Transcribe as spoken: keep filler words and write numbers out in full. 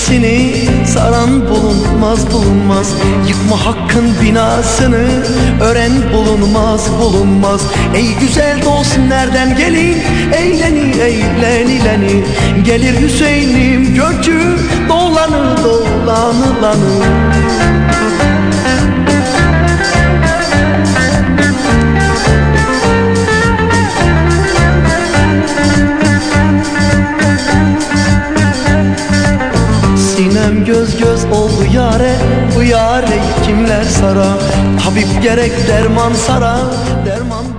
eşini saran bulunmaz bulunmaz. Yıkma hakkın binasını ören bulunmaz bulunmaz. Ey güzel dost nereden gelin, eğleni eğlenileni. Gelir Hüseyin'im gökü dolanı dolanılanı. Sinem göz göz oldu yare, bu yare kimler sara? Tabip gerek derman sara, derman